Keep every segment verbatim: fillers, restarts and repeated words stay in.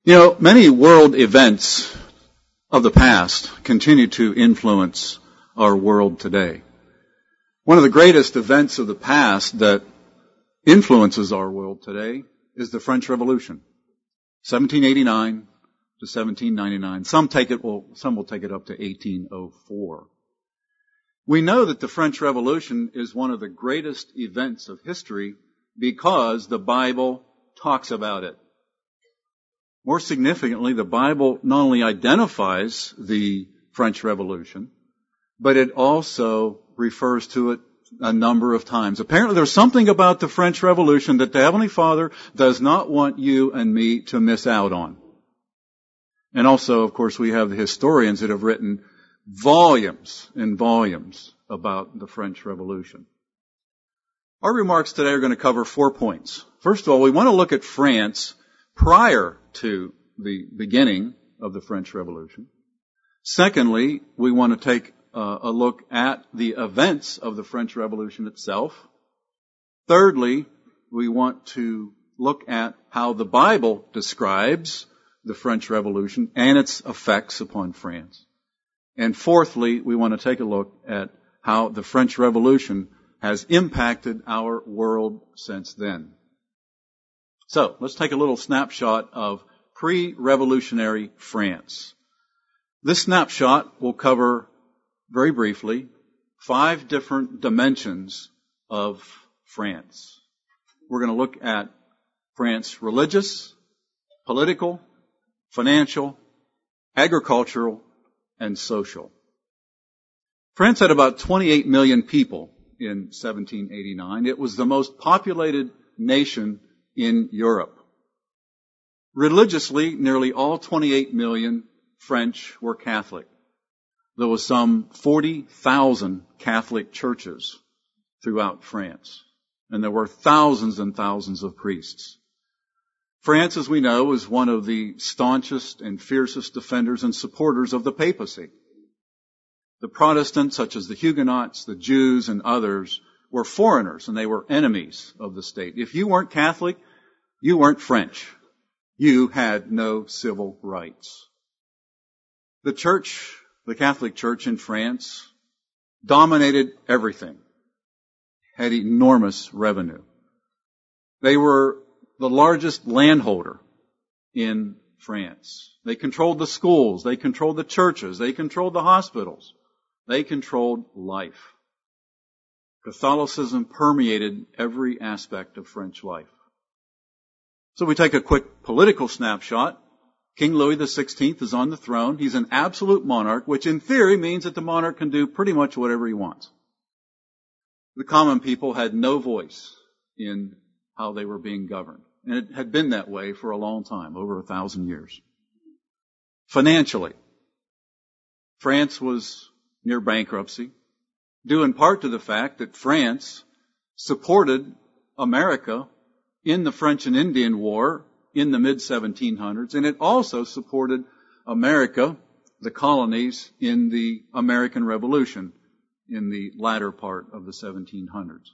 You know, many world events of the past continue to influence our world today. One of the greatest events of the past that influences our world today is the French Revolution, seventeen eighty-nine to seventeen ninety-nine. Some take it, well, some will take it up to eighteen oh four. We know that the French Revolution is one of the greatest events of history because the Bible talks about it. More significantly, the Bible not only identifies the French Revolution, but it also refers to it a number of times. Apparently there's something about the French Revolution that the Heavenly Father does not want you and me to miss out on. And also, of course, we have the historians that have written volumes and volumes about the French Revolution. Our remarks today are going to cover four points. First of all, we want to look at France prior to the beginning of the French Revolution. Secondly, we want to take uh, a look at the events of the French Revolution itself. Thirdly, we want to look at how the Bible describes the French Revolution and its effects upon France. And fourthly, we want to take a look at how the French Revolution has impacted our world since then. So, let's take a little snapshot of pre-revolutionary France. This snapshot will cover, very briefly, five different dimensions of France. We're going to look at France religious, political, financial, agricultural, and social. France had about twenty-eight million people in seventeen eighty-nine. It was the most populated nation in Europe. Religiously, nearly all twenty-eight million French were Catholic. There was some forty thousand Catholic churches throughout France, and there were thousands and thousands of priests. France, as we know, is one of the staunchest and fiercest defenders and supporters of the papacy. The Protestants, such as the Huguenots, the Jews, and others, were foreigners, and they were enemies of the state. If you weren't Catholic, you weren't French. You had no civil rights. The church, the Catholic Church in France, dominated everything, had enormous revenue. They were the largest landholder in France. They controlled the schools, they controlled the churches, they controlled the hospitals, they controlled life. Catholicism permeated every aspect of French life. So we take a quick political snapshot. King Louis the sixteenth is on the throne. He's an absolute monarch, which in theory means that the monarch can do pretty much whatever he wants. The common people had no voice in how they were being governed. And it had been that way for a long time, over a thousand years. Financially, France was near bankruptcy, due in part to the fact that France supported America in the French and Indian War in the mid seventeen hundreds, and it also supported America, the colonies, in the American Revolution in the latter part of the seventeen hundreds.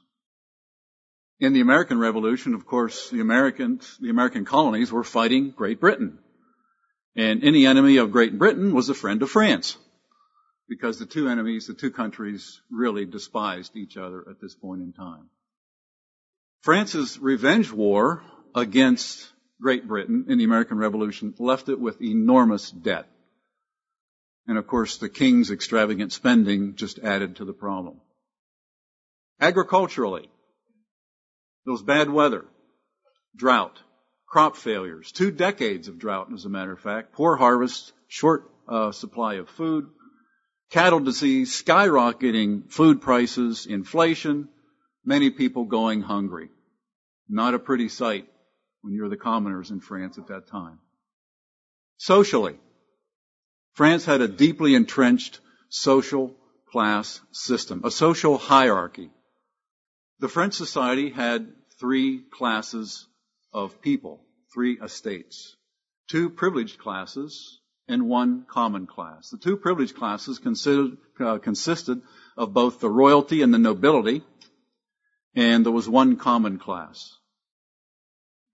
In the American Revolution, of course, the Americans, the American colonies were fighting Great Britain. And any enemy of Great Britain was a friend of France, because the two enemies, the two countries, really despised each other at this point in time. France's revenge war against Great Britain in the American Revolution left it with enormous debt. And of course, the king's extravagant spending just added to the problem. Agriculturally, there was bad weather, drought, crop failures, two decades of drought, as a matter of fact, poor harvest, short uh, supply of food, cattle disease, skyrocketing food prices, inflation, many people going hungry. Not a pretty sight when you're the commoners in France at that time. Socially, France had a deeply entrenched social class system, a social hierarchy. The French society had three classes of people, three estates, two privileged classes and one common class. The two privileged classes considered, uh, consisted of both the royalty and the nobility, and there was one common class.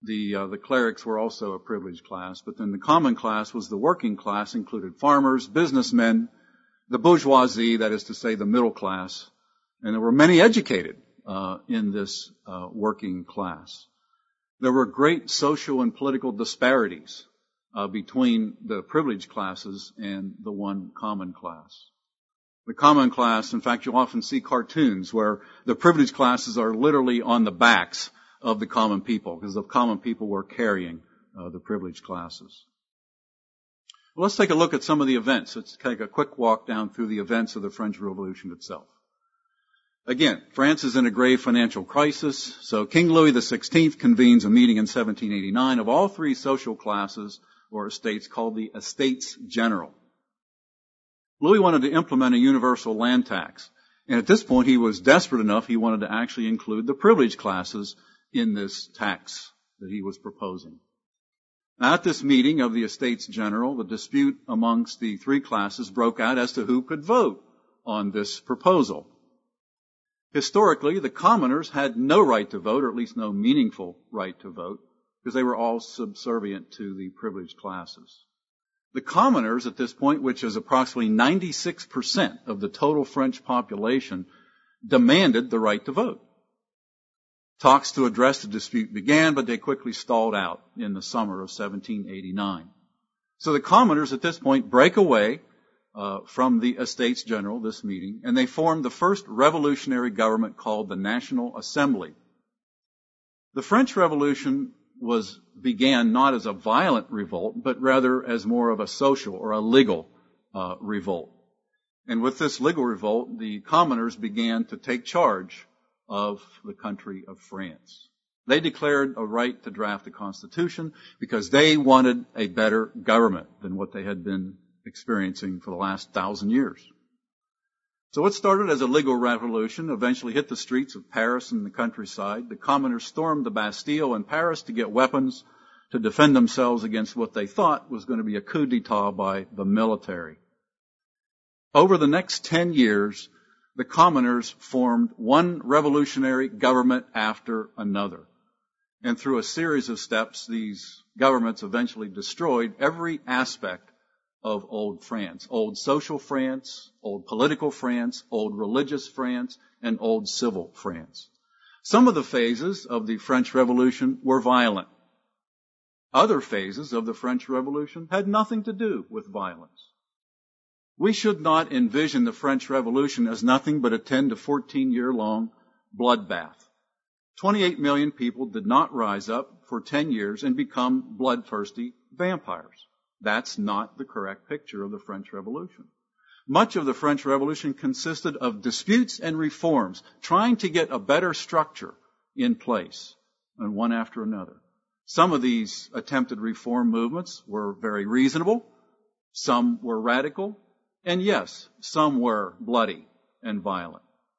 the uh, the clerics were also a privileged class, but then the common class was the working class, included farmers, businessmen, the bourgeoisie, that is to say the middle class, and there were many educated uh, in this uh, working class. There were great social and political disparities uh, between the privileged classes and the one common class. The common class, in fact, you'll often see cartoons where the privileged classes are literally on the backs of the common people, because the common people were carrying uh, the privileged classes. Well, let's take a look at some of the events. Let's take a quick walk down through the events of the French Revolution itself. Again, France is in a grave financial crisis, so King Louis the sixteenth convenes a meeting in seventeen eighty-nine of all three social classes or estates called the Estates General. Louis wanted to implement a universal land tax, and at this point he was desperate enough he wanted to actually include the privileged classes in this tax that he was proposing. Now, at this meeting of the Estates General, the dispute amongst the three classes broke out as to who could vote on this proposal. Historically, the commoners had no right to vote, or at least no meaningful right to vote, because they were all subservient to the privileged classes. The commoners at this point, which is approximately ninety-six percent of the total French population, demanded the right to vote. Talks to address the dispute began, but they quickly stalled out in the summer of seventeen eighty-nine. So the commoners at this point break away uh, from the Estates General, this meeting, and they formed the first revolutionary government called the National Assembly. The French Revolution was began not as a violent revolt, but rather as more of a social or a legal uh, revolt. And with this legal revolt, the commoners began to take charge of the country of France. They declared a right to draft a constitution because they wanted a better government than what they had been experiencing for the last thousand years. So what started as a legal revolution eventually hit the streets of Paris and the countryside. The commoners stormed the Bastille in Paris to get weapons to defend themselves against what they thought was going to be a coup d'etat by the military. Over the next ten years, the commoners formed one revolutionary government after another. And through a series of steps, these governments eventually destroyed every aspect of old France. Old social France, old political France, old religious France, and old civil France. Some of the phases of the French Revolution were violent. Other phases of the French Revolution had nothing to do with violence. We should not envision the French Revolution as nothing but a ten to fourteen year long bloodbath. twenty-eight million people did not rise up for ten years and become bloodthirsty vampires. That's not the correct picture of the French Revolution. Much of the French Revolution consisted of disputes and reforms, trying to get a better structure in place, and one after another. Some of these attempted reform movements were very reasonable, some were radical, and yes, some were bloody and violent.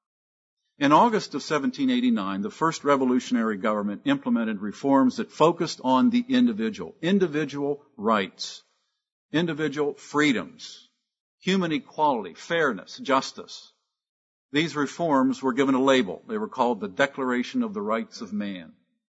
In August of seventeen eighty-nine, the first revolutionary government implemented reforms that focused on the individual, individual rights, individual freedoms, human equality, fairness, justice. These reforms were given a label. They were called the Declaration of the Rights of Man.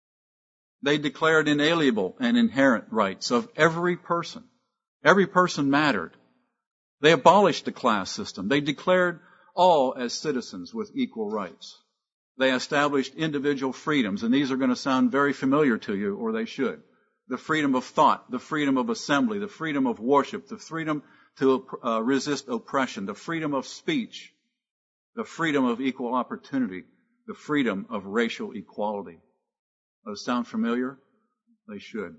They declared inalienable and inherent rights of every person. Every person mattered. They abolished the class system. They declared all as citizens with equal rights. They established individual freedoms, and these are going to sound very familiar to you, or they should. The freedom of thought, the freedom of assembly, the freedom of worship, the freedom to uh, resist oppression, the freedom of speech, the freedom of equal opportunity, the freedom of racial equality. Those sound familiar? They should.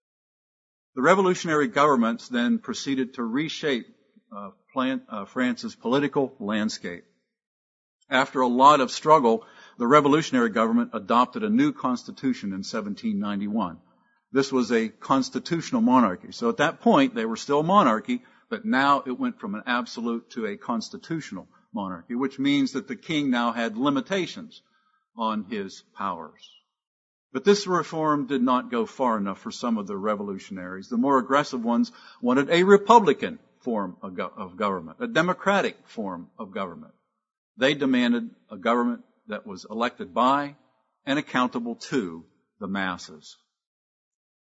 The revolutionary governments then proceeded to reshape uh, plan, uh, France's political landscape. After a lot of struggle, the revolutionary government adopted a new constitution in seventeen ninety-one. This was a constitutional monarchy. So at that point, they were still a monarchy, but now it went from an absolute to a constitutional monarchy, which means that the king now had limitations on his powers. But this reform did not go far enough for some of the revolutionaries. The more aggressive ones wanted a republican form of, go- of government, a democratic form of government. They demanded a government that was elected by and accountable to the masses.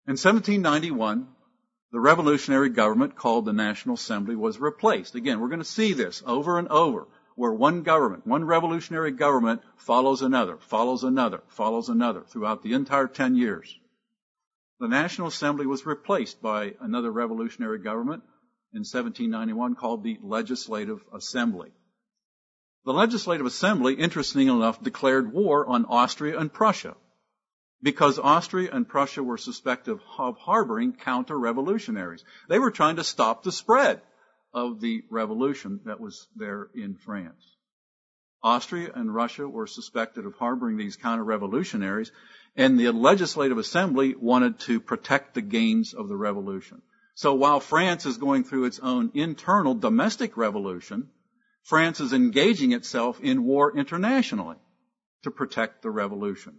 In seventeen ninety-one, the revolutionary government called the National Assembly was replaced. Again, we're going to see this over and over, where one government, one revolutionary government follows another, follows another, follows another throughout the entire ten years. The National Assembly was replaced by another revolutionary government in seventeen ninety-one called the Legislative Assembly. The Legislative Assembly, interestingly enough, declared war on Austria and Prussia because Austria and Prussia were suspected of harboring counter-revolutionaries. They were trying to stop the spread of the revolution that was there in France. Austria and Russia were suspected of harboring these counter-revolutionaries, and the Legislative Assembly wanted to protect the gains of the revolution. So while France is going through its own internal domestic revolution, France is engaging itself in war internationally to protect the revolution.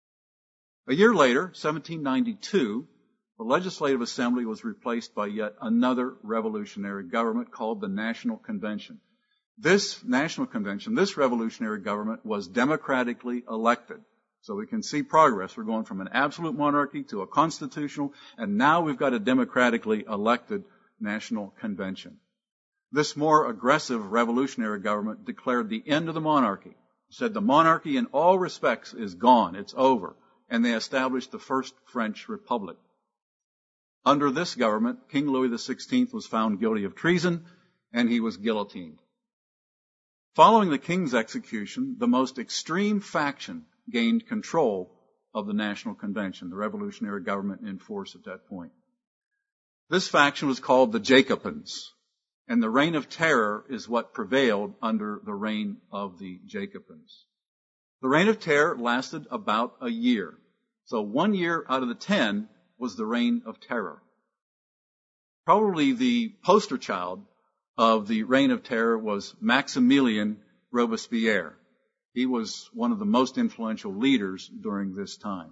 A year later, seventeen ninety-two, the Legislative Assembly was replaced by yet another revolutionary government called the National Convention. This National Convention, this revolutionary government, was democratically elected. So we can see progress. We're going from an absolute monarchy to a constitutional, and now we've got a democratically elected National Convention. This more aggressive revolutionary government declared the end of the monarchy. Said the monarchy in all respects is gone. It's over. And they established the first French Republic. Under this government, King Louis the sixteenth was found guilty of treason, and he was guillotined. Following the king's execution, the most extreme faction gained control of the National Convention, the revolutionary government in force at that point. This faction was called the Jacobins, and the reign of terror is what prevailed under the reign of the Jacobins. The reign of terror lasted about a year. So one year out of the ten was the reign of terror. Probably the poster child of the reign of terror was Maximilien Robespierre. He was one of the most influential leaders during this time.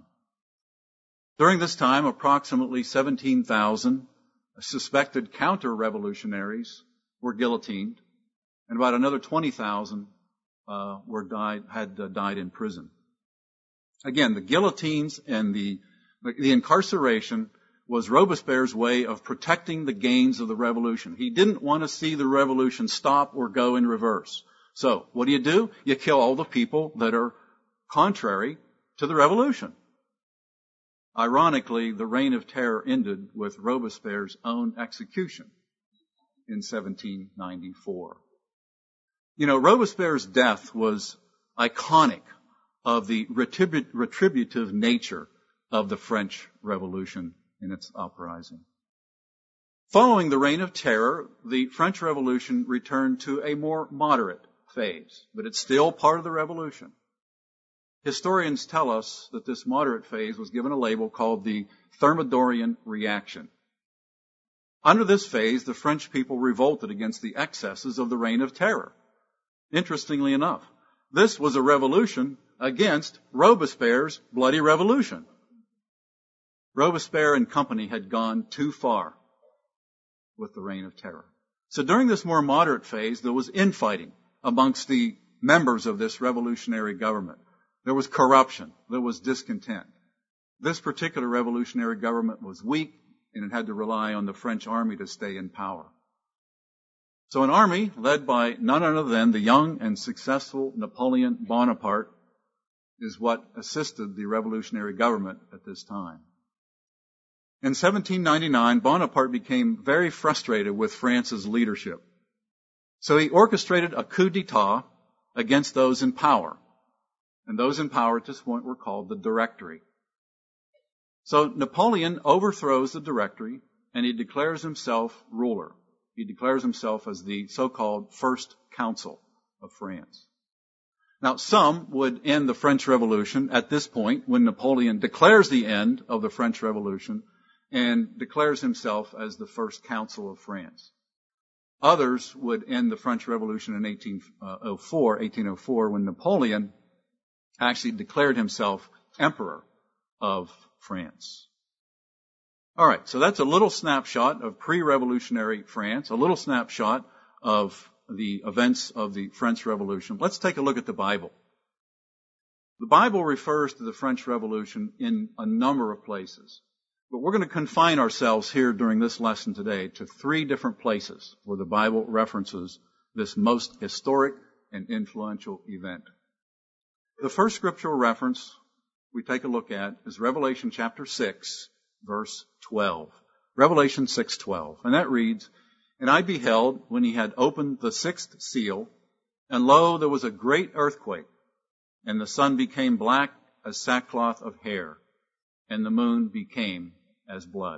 During this time, approximately seventeen thousand suspected counter-revolutionaries were guillotined, and about another twenty thousand Uh, were died, had uh, died in prison. Again, the guillotines and the, the incarceration was Robespierre's way of protecting the gains of the revolution. He didn't want to see the revolution stop or go in reverse. So, what do you do? You kill all the people that are contrary to the revolution. Ironically, the reign of terror ended with Robespierre's own execution in seventeen ninety-four. You know, Robespierre's death was iconic of the retribu- retributive nature of the French Revolution in its uprising. Following the reign of terror, the French Revolution returned to a more moderate phase, but it's still part of the revolution. Historians tell us that this moderate phase was given a label called the Thermidorian reaction. Under this phase, the French people revolted against the excesses of the reign of terror. Interestingly enough, this was a revolution against Robespierre's bloody revolution. Robespierre and company had gone too far with the reign of terror. So during this more moderate phase, there was infighting amongst the members of this revolutionary government. There was corruption. There was discontent. This particular revolutionary government was weak, and it had to rely on the French army to stay in power. So an army led by none other than the young and successful Napoleon Bonaparte is what assisted the revolutionary government at this time. In seventeen ninety-nine, Bonaparte became very frustrated with France's leadership. So he orchestrated a coup d'etat against those in power. And those in power at this point were called the Directory. So Napoleon overthrows the Directory and he declares himself ruler. He declares himself as the so-called First Consul of France. Now, some would end the French Revolution at this point when Napoleon declares the end of the French Revolution and declares himself as the First Consul of France. Others would end the French Revolution in eighteen oh four, eighteen oh four, when Napoleon actually declared himself Emperor of France. All right, so that's a little snapshot of pre-revolutionary France, a little snapshot of the events of the French Revolution. Let's take a look at the Bible. The Bible refers to the French Revolution in a number of places. But we're going to confine ourselves here during this lesson today to three different places where the Bible references this most historic and influential event. The first scriptural reference we take a look at is Revelation chapter six, verse twelve. Revelation six twelve. And that reads, "And I beheld when he had opened the sixth seal, and lo, there was a great earthquake, and the sun became black as sackcloth of hair, and the moon became as blood."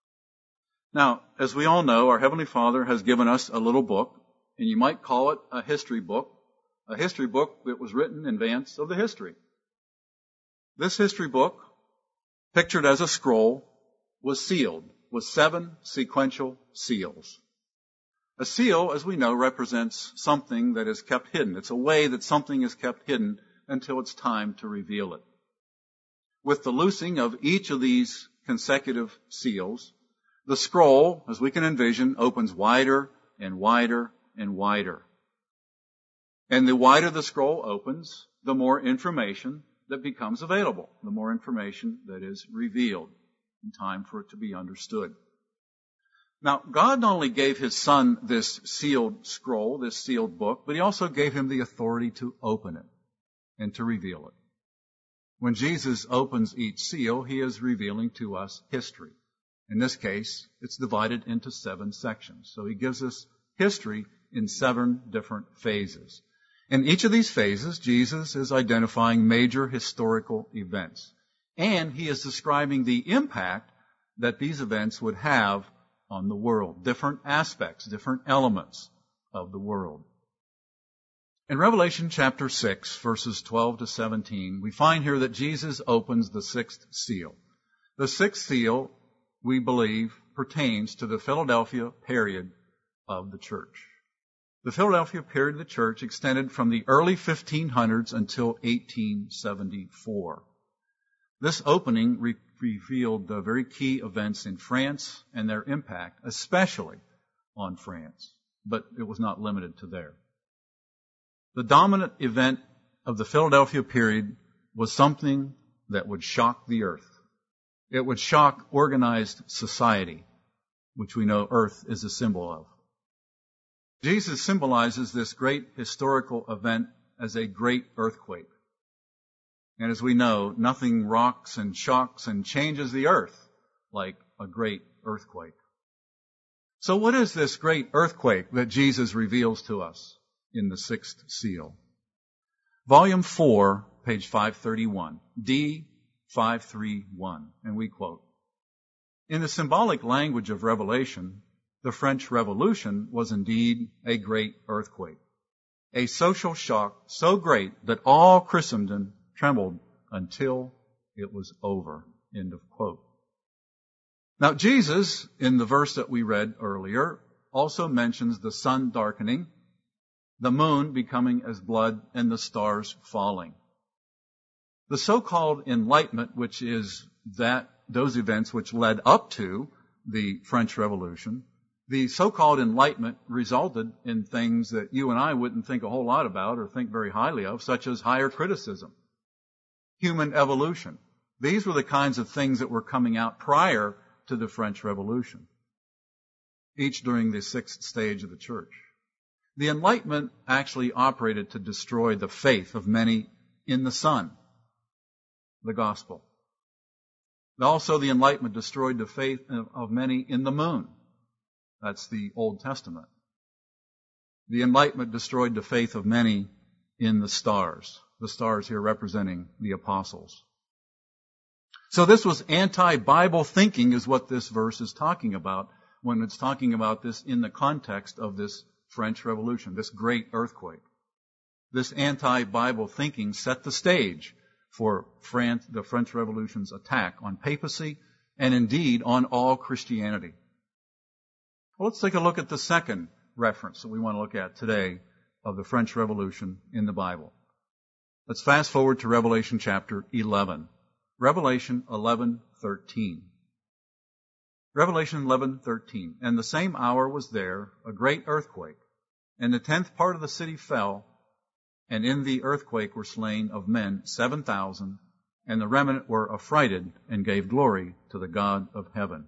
Now, as we all know, our Heavenly Father has given us a little book, and you might call it a history book, a history book that was written in advance of the history. This history book, pictured as a scroll, was sealed with seven sequential seals. A seal, as we know, represents something that is kept hidden. It's a way that something is kept hidden until it's time to reveal it. With the loosing of each of these consecutive seals, the scroll, as we can envision, opens wider and wider and wider. And the wider the scroll opens, the more information that becomes available, the more information that is revealed in time for it to be understood. Now, God not only gave His Son this sealed scroll, this sealed book, but He also gave Him the authority to open it and to reveal it. When Jesus opens each seal, He is revealing to us history. In this case, it's divided into seven sections. So He gives us history in seven different phases. In each of these phases, Jesus is identifying major historical events. And He is describing the impact that these events would have on the world. Different aspects, different elements of the world. In Revelation chapter six, verses twelve to seventeen, we find here that Jesus opens the sixth seal. The sixth seal, we believe, pertains to the Philadelphia period of the church. The Philadelphia period of the church extended from the early fifteen hundreds until eighteen seventy-four. This opening re- revealed the very key events in France and their impact, especially on France, but it was not limited to there. The dominant event of the Philadelphia period was something that would shock the earth. It would shock organized society, which we know earth is a symbol of. Jesus symbolizes this great historical event as a great earthquake. And as we know, nothing rocks and shocks and changes the earth like a great earthquake. So what is this great earthquake that Jesus reveals to us in the sixth seal? Volume four, page five thirty-one, D five thirty-one, and we quote, "In the symbolic language of Revelation, the French Revolution was indeed a great earthquake, a social shock so great that all Christendom trembled until it was over." End of quote. Now, Jesus, in the verse that we read earlier, also mentions the sun darkening, the moon becoming as blood, and the stars falling. The so-called Enlightenment, which is that those events which led up to the French Revolution, the so-called Enlightenment resulted in things that you and I wouldn't think a whole lot about or think very highly of, such as higher criticism, human evolution. These were the kinds of things that were coming out prior to the French Revolution, each during the sixth stage of the church. The Enlightenment actually operated to destroy the faith of many in the sun, the gospel. Also, the Enlightenment destroyed the faith of many in the moon. That's the Old Testament. The Enlightenment destroyed the faith of many in the stars. The stars here representing the apostles. So this was anti-Bible thinking is what this verse is talking about when it's talking about this in the context of this French Revolution, this great earthquake. This anti-Bible thinking set the stage for France, the French Revolution's attack on papacy and indeed on all Christianity. Well, let's take a look at the second reference that we want to look at today of the French Revolution in the Bible. Let's fast forward to Revelation chapter eleven. Revelation eleven thirteen. Revelation eleven thirteen. "And the same hour was there a great earthquake, and the tenth part of the city fell, and in the earthquake were slain of men seven thousand, and the remnant were affrighted and gave glory to the God of heaven.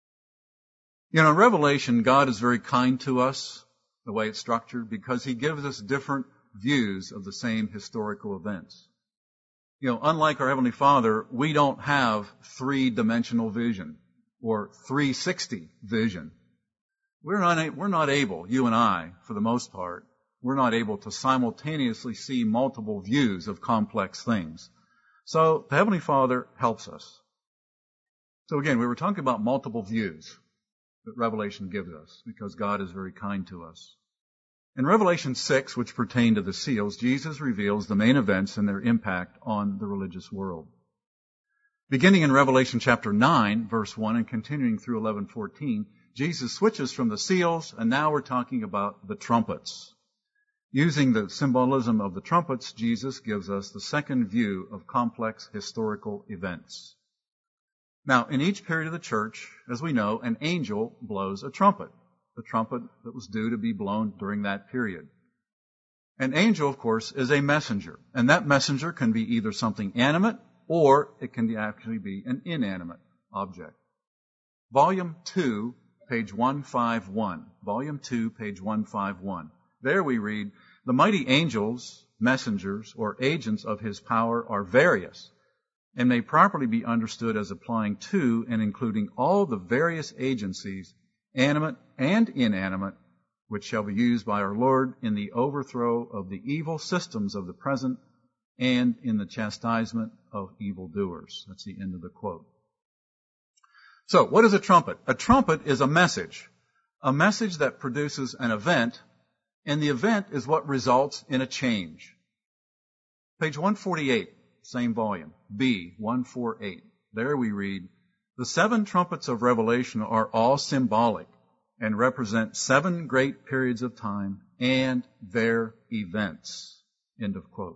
You know, in Revelation, God is very kind to us, the way it's structured, because he gives us different views of the same historical events. You know, unlike our Heavenly Father, we don't have three-dimensional vision or three sixty vision. We're not, we're not able, you and I, for the most part, we're not able to simultaneously see multiple views of complex things. So the Heavenly Father helps us. So again, we were talking about multiple views that Revelation gives us because God is very kind to us. In Revelation six, which pertain to the seals, Jesus reveals the main events and their impact on the religious world. Beginning in Revelation chapter nine, verse one, and continuing through eleven fourteen, Jesus switches from the seals, and now we're talking about the trumpets. Using the symbolism of the trumpets, Jesus gives us the second view of complex historical events. Now, in each period of the church, as we know, an angel blows a trumpet, the trumpet that was due to be blown during that period. An angel, of course, is a messenger, and that messenger can be either something animate or it can actually be an inanimate object. Volume two, page one fifty-one. Volume two, page one fifty-one. There we read, "The mighty angels, messengers, or agents of his power are various, and may properly be understood as applying to and including all the various agencies, animate and inanimate, which shall be used by our Lord in the overthrow of the evil systems of the present and in the chastisement of evildoers." That's the end of the quote. So, what is a trumpet? A trumpet is a message, a message that produces an event, and the event is what results in a change. Page one forty-eight, same volume, B, one forty-eight. There we read, "The seven trumpets of Revelation are all symbolic and represent seven great periods of time and their events." End of quote.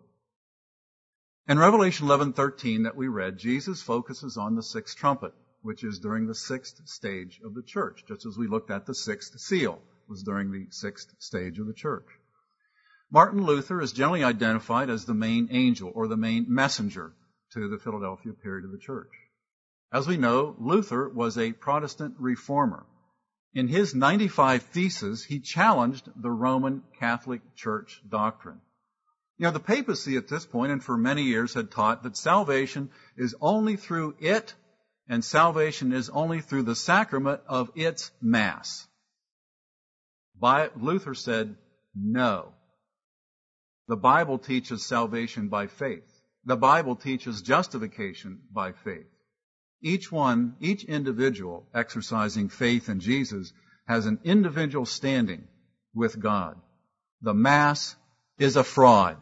In Revelation eleven thirteen that we read, Jesus focuses on the sixth trumpet, which is during the sixth stage of the church, just as we looked at the sixth seal was during the sixth stage of the church. Martin Luther is generally identified as the main angel or the main messenger to the Philadelphia period of the church. As we know, Luther was a Protestant reformer. In his ninety-five Theses, he challenged the Roman Catholic Church doctrine. You know, the papacy at this point and for many years had taught that salvation is only through it, and salvation is only through the sacrament of its Mass. By, Luther said, no. The Bible teaches salvation by faith. The Bible teaches justification by faith. Each one, each individual exercising faith in Jesus has an individual standing with God. The Mass is a fraud.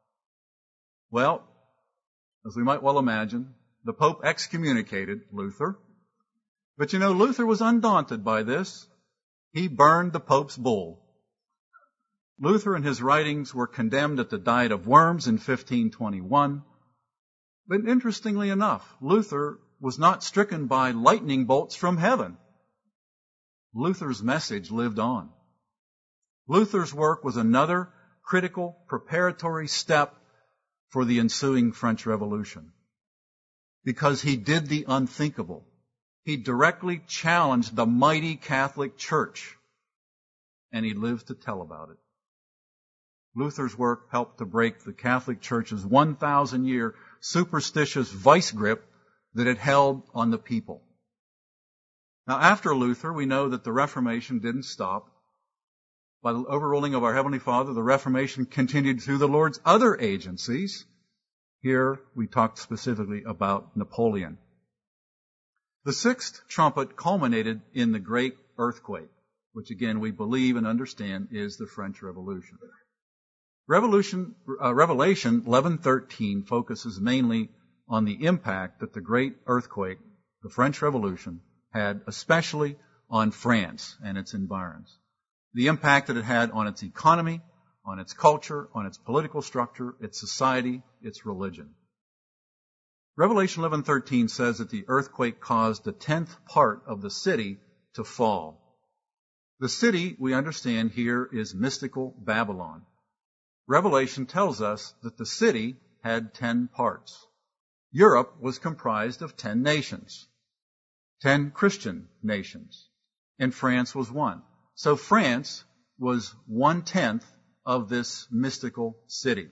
Well, as we might well imagine, the Pope excommunicated Luther. But you know, Luther was undaunted by this. He burned the Pope's bull. Luther and his writings were condemned at the Diet of Worms in fifteen twenty-one. But interestingly enough, Luther was not stricken by lightning bolts from heaven. Luther's message lived on. Luther's work was another critical preparatory step for the ensuing French Revolution, because he did the unthinkable. He directly challenged the mighty Catholic Church, and he lived to tell about it. Luther's work helped to break the Catholic Church's one thousand year superstitious vice grip that it held on the people. Now, after Luther, we know that the Reformation didn't stop. By the overruling of our Heavenly Father, the Reformation continued through the Lord's other agencies. Here, we talked specifically about Napoleon. The sixth trumpet culminated in the great earthquake, which again we believe and understand is the French Revolution. Revolution uh, Revelation eleven thirteen focuses mainly on the impact that the great earthquake, the French Revolution, had especially on France and its environs. The impact that it had on its economy, on its culture, on its political structure, its society, its religion. Revelation eleven thirteen says that the earthquake caused the tenth part of the city to fall. The city, we understand here, is mystical Babylon. Revelation tells us that the city had ten parts. Europe was comprised of ten nations, ten Christian nations, and France was one. So France was one-tenth of this mystical city.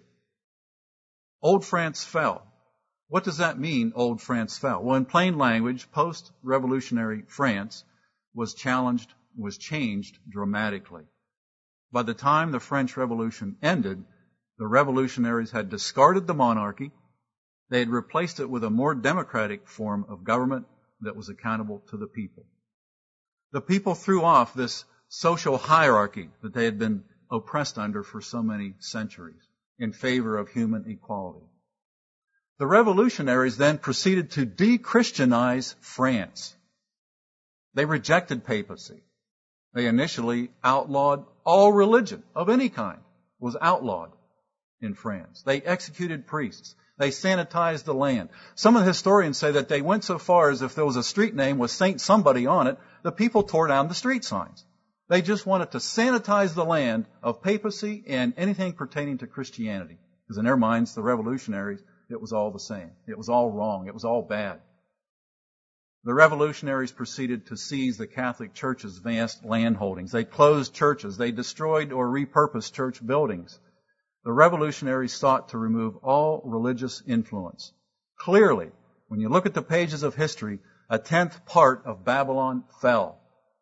Old France fell. What does that mean, old France fell? Well, in plain language, post-revolutionary France was challenged, was changed dramatically. By the time the French Revolution ended, the revolutionaries had discarded the monarchy. They had replaced it with a more democratic form of government that was accountable to the people. The people threw off this social hierarchy that they had been oppressed under for so many centuries in favor of human equality. The revolutionaries then proceeded to de-Christianize France. They rejected papacy. They initially outlawed all religion of any kind, was outlawed in France. They executed priests. They sanitized the land. Some of the historians say that they went so far as if there was a street name with Saint somebody on it, the people tore down the street signs. They just wanted to sanitize the land of papacy and anything pertaining to Christianity. Because in their minds, the revolutionaries, it was all the same. It was all wrong. It was all bad. The revolutionaries proceeded to seize the Catholic Church's vast land holdings. They closed churches. They destroyed or repurposed church buildings. The revolutionaries sought to remove all religious influence. Clearly, when you look at the pages of history, a tenth part of Babylon fell.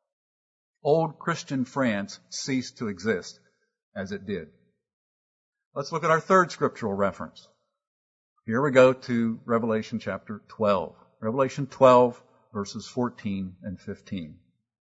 Old Christian France ceased to exist as it did. Let's look at our third scriptural reference. Here we go to Revelation chapter twelve. Revelation twelve, verses fourteen and fifteen.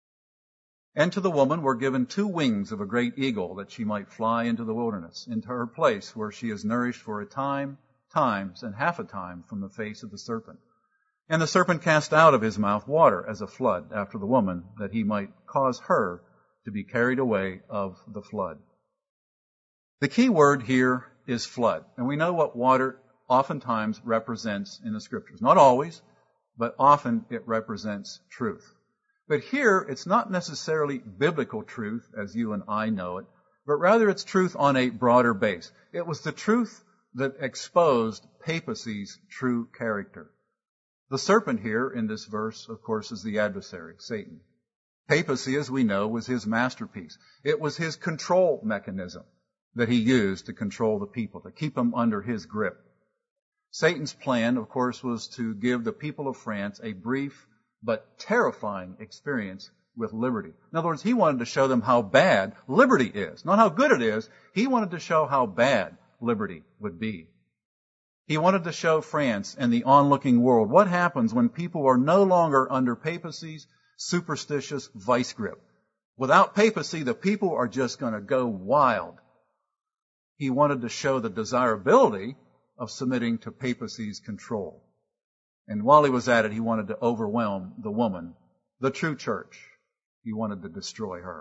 And to the woman were given two wings of a great eagle, that she might fly into the wilderness, into her place where she is nourished for a time, times, and half a time from the face of the serpent. And the serpent cast out of his mouth water as a flood after the woman, that he might cause her to be carried away of the flood. The key word here is flood. And we know what water oftentimes represents in the scriptures. Not always, but often it represents truth. But here, it's not necessarily biblical truth as you and I know it, but rather it's truth on a broader base. It was the truth that exposed papacy's true character. The serpent here in this verse, of course, is the adversary, Satan. Papacy, as we know, was his masterpiece. It was his control mechanism that he used to control the people, to keep them under his grip. Satan's plan, of course, was to give the people of France a brief but terrifying experience with liberty. In other words, he wanted to show them how bad liberty is. Not how good it is. He wanted to show how bad liberty would be. He wanted to show France and the onlooking world what happens when people are no longer under papacy's superstitious vice grip. Without papacy, the people are just going to go wild. He wanted to show the desirability of submitting to papacy's control. And while he was at it, he wanted to overwhelm the woman, the true church. He wanted to destroy her.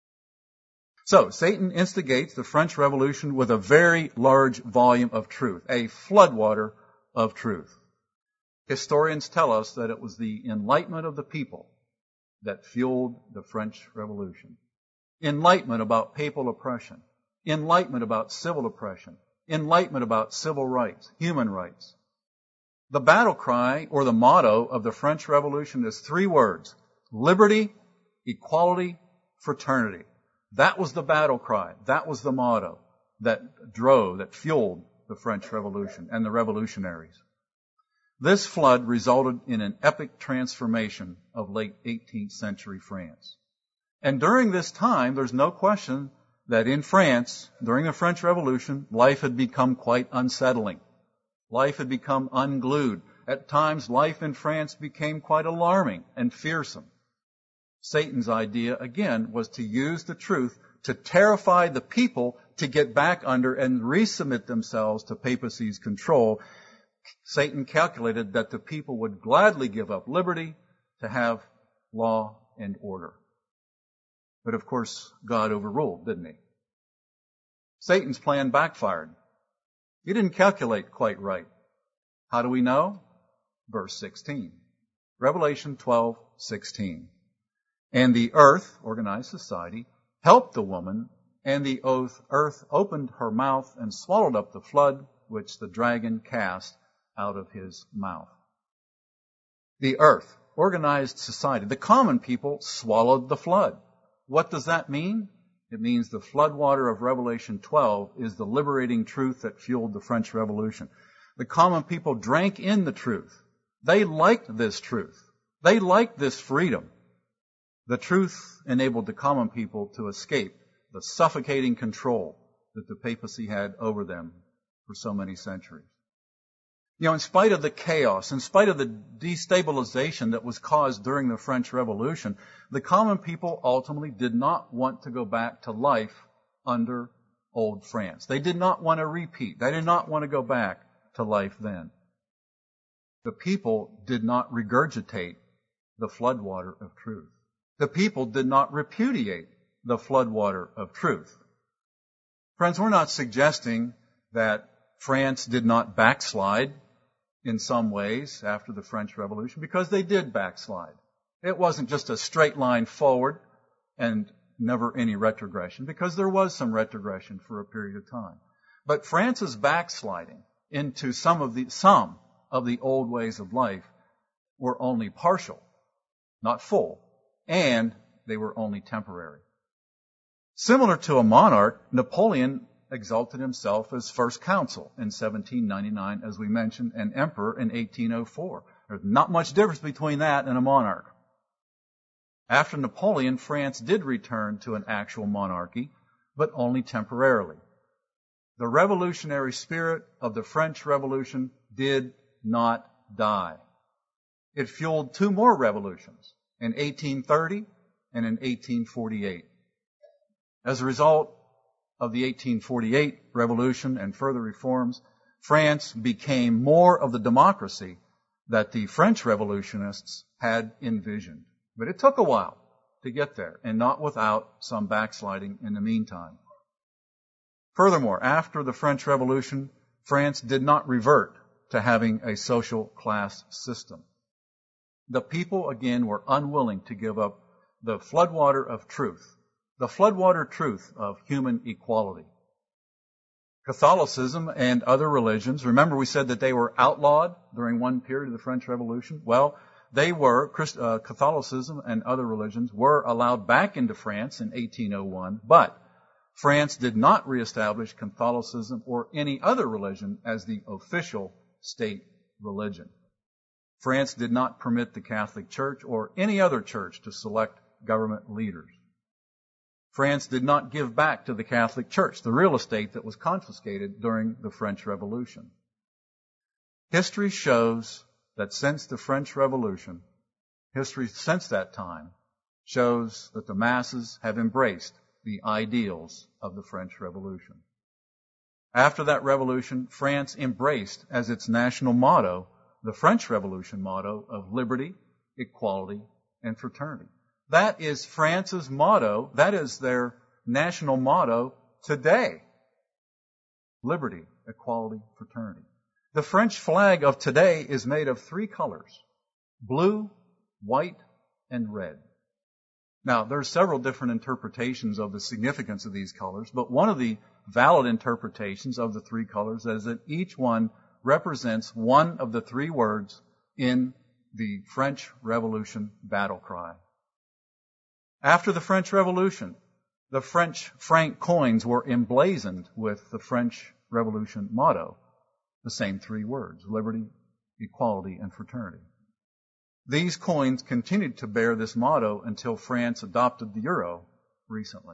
So, Satan instigates the French Revolution with a very large volume of truth, a floodwater of truth. Historians tell us that it was the enlightenment of the people that fueled the French Revolution. Enlightenment about papal oppression. Enlightenment about civil oppression. Enlightenment about civil rights, human rights. The battle cry or the motto of the French Revolution is three words: liberty, equality, fraternity. That was the battle cry. That was the motto that drove, that fueled the French Revolution and the revolutionaries. This flood resulted in an epic transformation of late eighteenth century France. And during this time, there's no question that in France, during the French Revolution, life had become quite unsettling. Life had become unglued. At times, life in France became quite alarming and fearsome. Satan's idea, again, was to use the truth to terrify the people to get back under and resubmit themselves to papacy's control. Satan calculated that the people would gladly give up liberty to have law and order. But of course, God overruled, didn't he? Satan's plan backfired. He didn't calculate quite right. How do we know? Verse sixteen. Revelation twelve sixteen. And the earth, organized society, helped the woman, and the oath, earth opened her mouth and swallowed up the flood which the dragon cast out of his mouth. The earth, organized society, the common people swallowed the flood. What does that mean? It means the floodwater of Revelation twelve is the liberating truth that fueled the French Revolution. The common people drank in the truth. They liked this truth. They liked this freedom. The truth enabled the common people to escape the suffocating control that the papacy had over them for so many centuries. You know, in spite of the chaos, in spite of the destabilization that was caused during the French Revolution, the common people ultimately did not want to go back to life under old France. They did not want to repeat. They did not want to go back to life then. The people did not regurgitate the floodwater of truth. The people did not repudiate the floodwater of truth. Friends, we're not suggesting that France did not backslide in some ways after the French Revolution, because they did backslide. It wasn't just a straight line forward and never any retrogression, because there was some retrogression for a period of time. But France's backsliding into some of the, some of the old ways of life were only partial, not full, and they were only temporary. Similar to a monarch, Napoleon exalted himself as first consul in seventeen ninety-nine, as we mentioned, and emperor in eighteen oh four. There's not much difference between that and a monarch. After Napoleon, France did return to an actual monarchy, but only temporarily. The revolutionary spirit of the French Revolution did not die. It fueled two more revolutions, in eighteen thirty and in eighteen forty-eight. As a result of the eighteen forty-eight revolution and further reforms, France became more of the democracy that the French revolutionists had envisioned. But it took a while to get there, and not without some backsliding in the meantime. Furthermore, after the French Revolution, France did not revert to having a social class system. The people, again, were unwilling to give up the floodwater of truth, the floodwater truth of human equality. Catholicism and other religions, remember we said that they were outlawed during one period of the French Revolution? Well, they were, uh, Catholicism and other religions were allowed back into France in eighteen oh one, but France did not reestablish Catholicism or any other religion as the official state religion. France did not permit the Catholic Church or any other church to select government leaders. France did not give back to the Catholic Church the real estate that was confiscated during the French Revolution. History shows that since the French Revolution, history since that time shows that the masses have embraced the ideals of the French Revolution. After that revolution, France embraced as its national motto the French Revolution motto of liberty, equality, and fraternity. That is France's motto. That is their national motto today. Liberty, equality, fraternity. The French flag of today is made of three colors: blue, white, and red. Now, there are several different interpretations of the significance of these colors, but one of the valid interpretations of the three colors is that each one represents one of the three words in the French Revolution battle cry. After the French Revolution, the French franc coins were emblazoned with the French Revolution motto, the same three words: liberty, equality, and fraternity. These coins continued to bear this motto until France adopted the euro recently.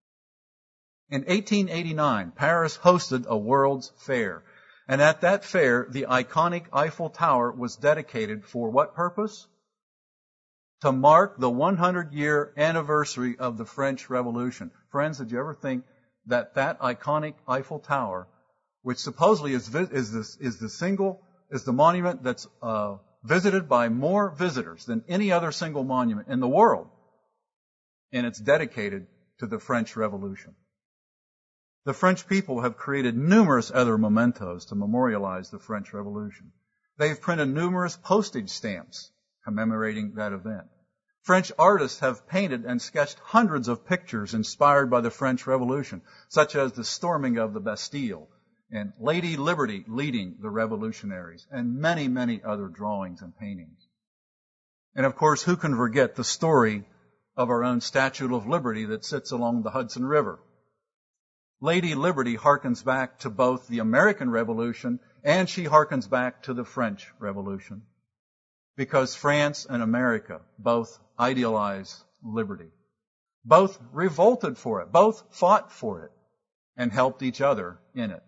In eighteen eighty-nine, Paris hosted a World's Fair. And at that fair, the iconic Eiffel Tower was dedicated for what purpose? To mark the one hundred year anniversary of the French Revolution. Friends, did you ever think that that iconic Eiffel Tower, which supposedly is is this is the single is the monument that's uh, visited by more visitors than any other single monument in the world, and it's dedicated to the French Revolution. The French people have created numerous other mementos to memorialize the French Revolution. They've printed numerous postage stamps commemorating that event. French artists have painted and sketched hundreds of pictures inspired by the French Revolution, such as the storming of the Bastille and Lady Liberty leading the revolutionaries, and many, many other drawings and paintings. And of course, who can forget the story of our own Statue of Liberty that sits along the Hudson River? Lady Liberty harkens back to both the American Revolution and she harkens back to the French Revolution, because France and America both idealize liberty. Both revolted for it, both fought for it, and helped each other in it.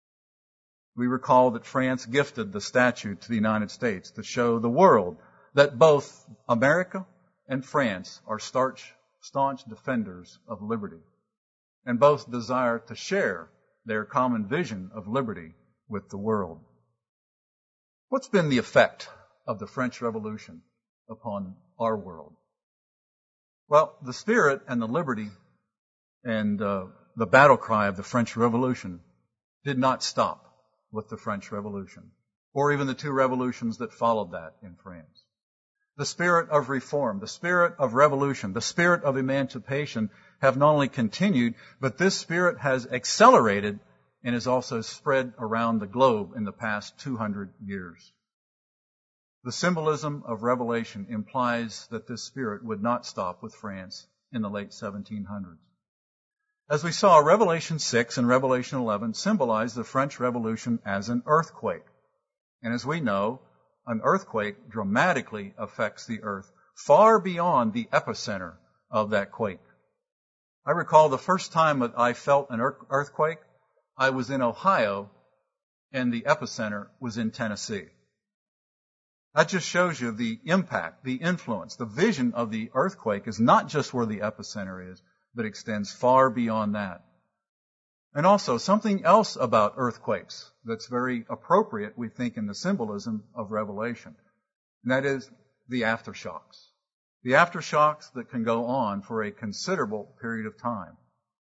We recall that France gifted the statue to the United States to show the world that both America and France are staunch, staunch defenders of liberty, and both desire to share their common vision of liberty with the world. What's been the effect of the French Revolution upon our world? Well, the spirit and the liberty and uh, the battle cry of the French Revolution did not stop with the French Revolution, or even the two revolutions that followed that in France. The spirit of reform, the spirit of revolution, the spirit of emancipation have not only continued, but this spirit has accelerated and has also spread around the globe in the past two hundred years. The symbolism of Revelation implies that this spirit would not stop with France in the late seventeen hundreds. As we saw, Revelation six and Revelation eleven symbolize the French Revolution as an earthquake. And as we know, an earthquake dramatically affects the earth far beyond the epicenter of that quake. I recall the first time that I felt an earthquake, I was in Ohio, and the epicenter was in Tennessee. That just shows you the impact, the influence, the vision of the earthquake is not just where the epicenter is, but extends far beyond that. And also, something else about earthquakes that's very appropriate, we think, in the symbolism of Revelation, and that is the aftershocks. The aftershocks that can go on for a considerable period of time.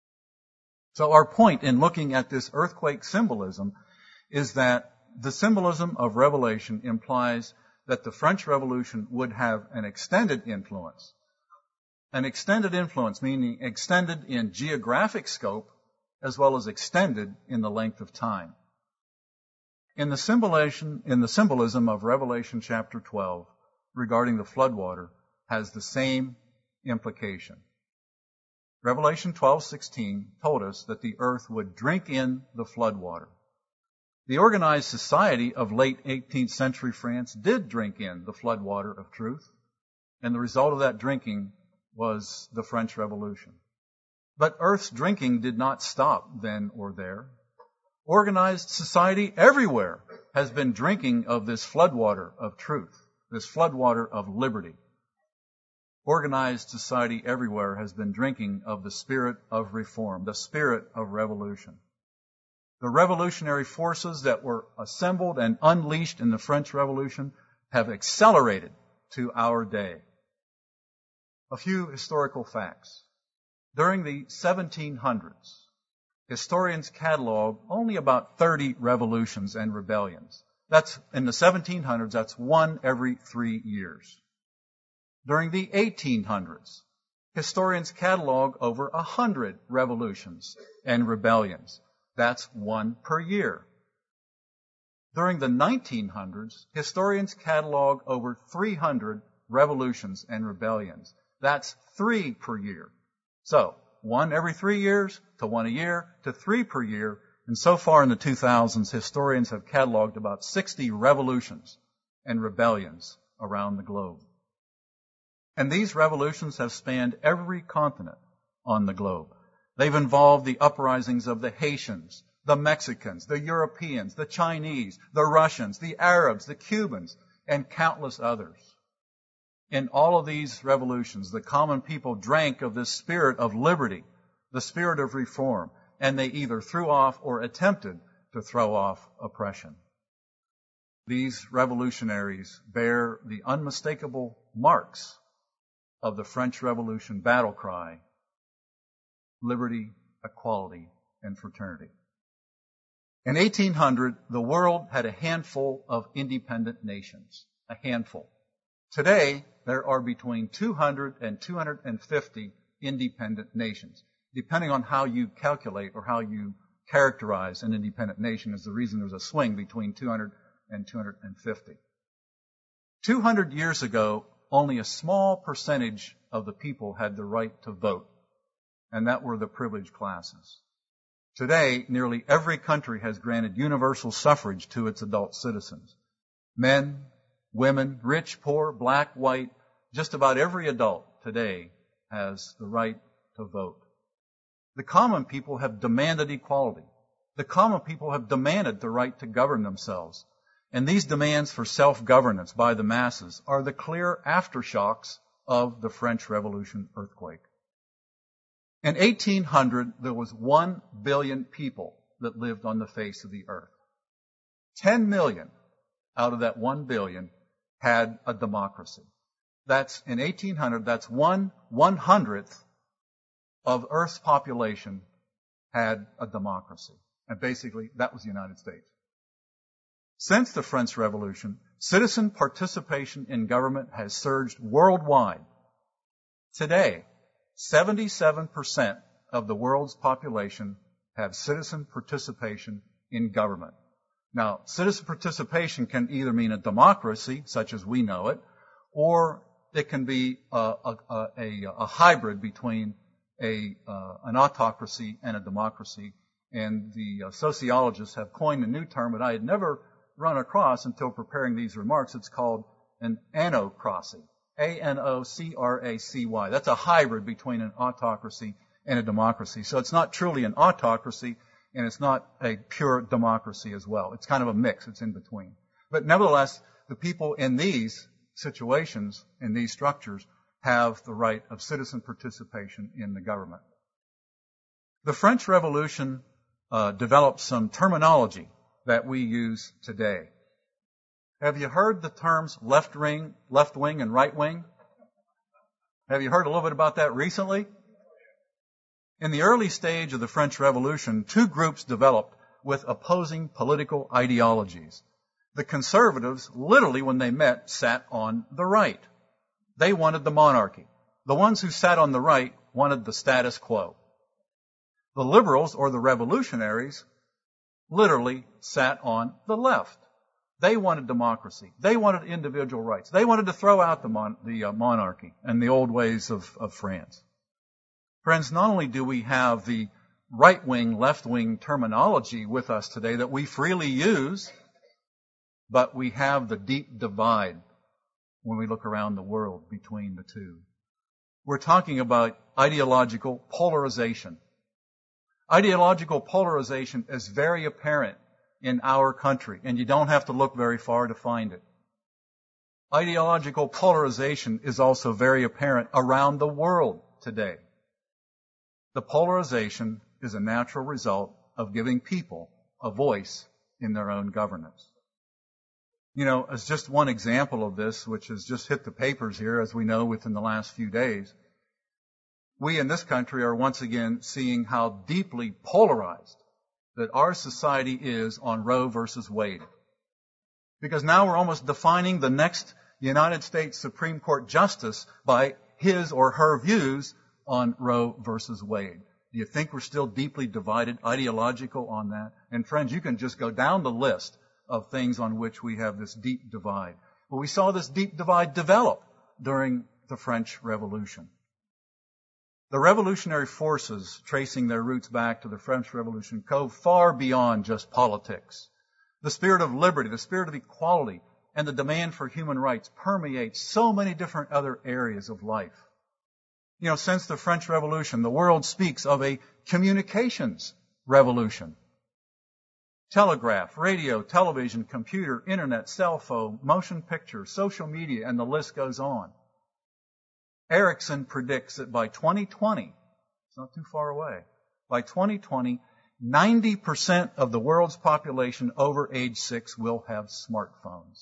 So our point in looking at this earthquake symbolism is that the symbolism of Revelation implies that the French Revolution would have an extended influence. An extended influence, meaning extended in geographic scope as well as extended in the length of time. In the symbolism, in the symbolism of Revelation chapter twelve regarding the floodwater has the same implication. Revelation twelve sixteen told us that the earth would drink in the floodwater. The organized society of late eighteenth century France did drink in the floodwater of truth, and the result of that drinking was the French Revolution. But Earth's drinking did not stop then or there. Organized society everywhere has been drinking of this floodwater of truth, this floodwater of liberty. Organized society everywhere has been drinking of the spirit of reform, the spirit of revolution. The revolutionary forces that were assembled and unleashed in the French Revolution have accelerated to our day. A few historical facts. During the seventeen hundreds, historians catalog only about thirty revolutions and rebellions. That's, in the seventeen hundreds, that's one every three years. During the eighteen hundreds, historians catalog over a hundred revolutions and rebellions. That's one per year. During the nineteen hundreds, historians catalog over three hundred revolutions and rebellions. That's three per year. So, one every three years, to one a year, to three per year, and so far in the two thousands, historians have cataloged about sixty revolutions and rebellions around the globe. And these revolutions have spanned every continent on the globe. They've involved the uprisings of the Haitians, the Mexicans, the Europeans, the Chinese, the Russians, the Arabs, the Cubans, and countless others. In all of these revolutions, the common people drank of this spirit of liberty, the spirit of reform, and they either threw off or attempted to throw off oppression. These revolutionaries bear the unmistakable marks of the French Revolution battle cry, liberty, equality, and fraternity. In eighteen hundred, the world had a handful of independent nations, a handful. Today, there are between two hundred and two hundred fifty independent nations, depending on how you calculate or how you characterize an independent nation is the reason there's a swing between two hundred and two hundred fifty. two hundred years ago, only a small percentage of the people had the right to vote, and that were the privileged classes. Today, nearly every country has granted universal suffrage to its adult citizens. Men, women, rich, poor, black, white, just about every adult today has the right to vote. The common people have demanded equality. The common people have demanded the right to govern themselves. And these demands for self-governance by the masses are the clear aftershocks of the French Revolution earthquake. In eighteen hundred, there was one billion people that lived on the face of the earth. ten million out of that one billion had a democracy. That's, in eighteen hundred, that's one one-hundredth of Earth's population had a democracy. And basically, that was the United States. Since the French Revolution, citizen participation in government has surged worldwide. Today, seventy-seven percent of the world's population have citizen participation in government. Now, citizen participation can either mean a democracy, such as we know it, or it can be a, a, a, a hybrid between a, uh, an autocracy and a democracy. And the uh, sociologists have coined a new term that I had never run across until preparing these remarks. It's called an anocracy. A N O C R A C Y. That's a hybrid between an autocracy and a democracy. So it's not truly an autocracy, and it's not a pure democracy as well. It's kind of a mix. It's in between. But nevertheless, the people in these situations, in these structures, have the right of citizen participation in the government. The French Revolution uh, developed some terminology that we use today. Have you heard the terms left wing, left wing, and right wing? Have you heard a little bit about that recently? In the early stage of the French Revolution, two groups developed with opposing political ideologies. The conservatives, literally when they met, sat on the right. They wanted the monarchy. The ones who sat on the right wanted the status quo. The liberals, or the revolutionaries, literally sat on the left. They wanted democracy. They wanted individual rights. They wanted to throw out the, mon- the uh, monarchy and the old ways of, of France. Friends, not only do we have the right-wing, left-wing terminology with us today that we freely use, but we have the deep divide when we look around the world between the two. We're talking about ideological polarization. Ideological polarization is very apparent in our country, and you don't have to look very far to find it. Ideological polarization is also very apparent around the world today. The polarization is a natural result of giving people a voice in their own governance. You know, as just one example of this, which has just hit the papers here, as we know, within the last few days, we in this country are once again seeing how deeply polarized that our society is on Roe versus Wade. Because now we're almost defining the next United States Supreme Court justice by his or her views on Roe versus Wade. Do you think we're still deeply divided, ideological on that? And friends, you can just go down the list of things on which we have this deep divide. But we saw this deep divide develop during the French Revolution. The revolutionary forces, tracing their roots back to the French Revolution, go far beyond just politics. The spirit of liberty, the spirit of equality, and the demand for human rights permeates so many different other areas of life. You know, since the French Revolution, the world speaks of a communications revolution. Telegraph, radio, television, computer, internet, cell phone, motion picture, social media, and the list goes on. Ericsson predicts that by twenty twenty, it's not too far away, by twenty twenty, ninety percent of the world's population over age six will have smartphones.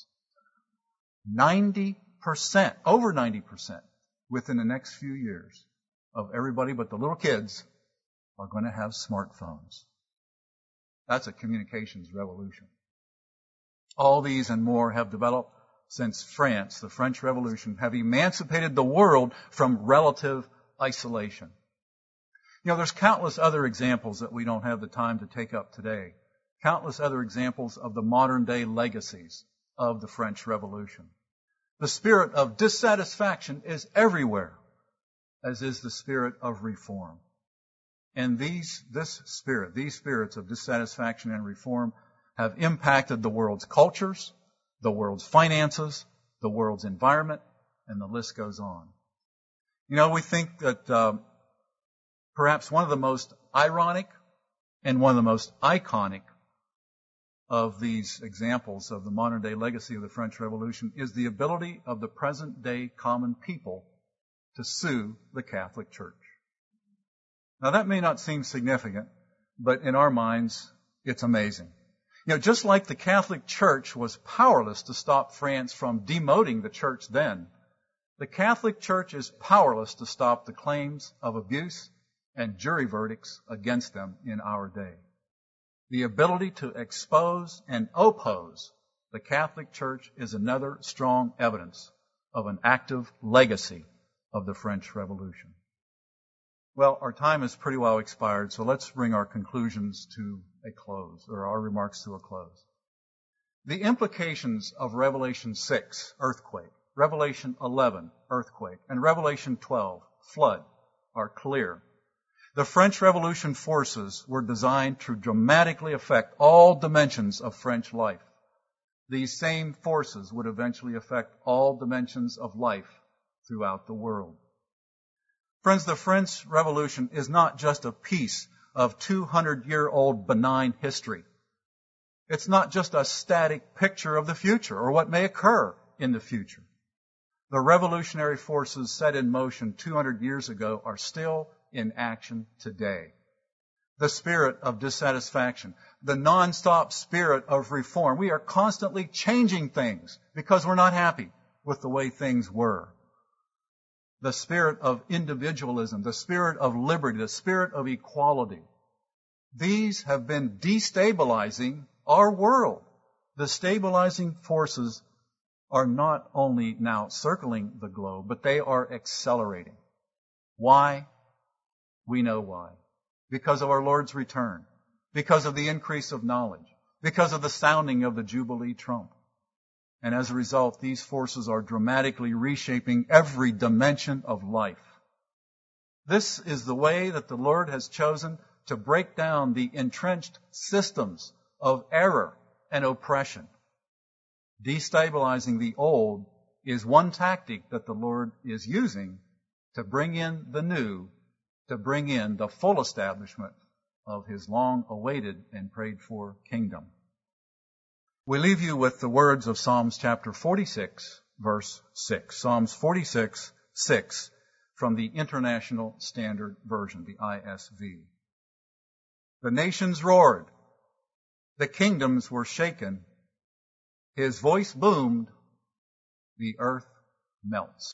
ninety percent, over ninety percent, within the next few years of everybody but the little kids are going to have smartphones. That's a communications revolution. All these and more have developed since France, the French Revolution, have emancipated the world from relative isolation. You know, there's countless other examples that we don't have the time to take up today. Countless other examples of the modern day legacies of the French Revolution. The spirit of dissatisfaction is everywhere, as is the spirit of reform. And these, this spirit, these spirits of dissatisfaction and reform have impacted the world's cultures, the world's finances, the world's environment, and the list goes on. You know, we think that uh, perhaps one of the most ironic and one of the most iconic of these examples of the modern day legacy of the French Revolution is the ability of the present day common people to sue the Catholic Church. Now that may not seem significant, but in our minds, it's amazing. You know, just like the Catholic Church was powerless to stop France from demoting the church then, the Catholic Church is powerless to stop the claims of abuse and jury verdicts against them in our day. The ability to expose and oppose the Catholic Church is another strong evidence of an active legacy of the French Revolution. Well, our time has pretty well expired, so let's bring our conclusions to a close, or our remarks to a close. The implications of Revelation six, earthquake, Revelation eleven, earthquake, and Revelation twelve, flood, are clear. The French Revolution forces were designed to dramatically affect all dimensions of French life. These same forces would eventually affect all dimensions of life throughout the world. Friends, the French Revolution is not just a piece of two hundred year old benign history. It's not just a static picture of the future or what may occur in the future. The revolutionary forces set in motion two hundred years ago are still in action today. The spirit of dissatisfaction, the non-stop spirit of reform. We are constantly changing things because we're not happy with the way things were. The spirit of individualism, the spirit of liberty, the spirit of equality. These have been destabilizing our world. The stabilizing forces are not only now circling the globe, but they are accelerating. Why? We know why. Because of our Lord's return. Because of the increase of knowledge. Because of the sounding of the Jubilee trump. And as a result, these forces are dramatically reshaping every dimension of life. This is the way that the Lord has chosen to break down the entrenched systems of error and oppression. Destabilizing the old is one tactic that the Lord is using to bring in the new, to bring in the full establishment of His long-awaited and prayed-for kingdom. We leave you with the words of Psalms chapter forty-six, verse six. Psalms forty-six, six, from the International Standard Version, the I S V. The nations roared. The kingdoms were shaken. His voice boomed. The earth melts.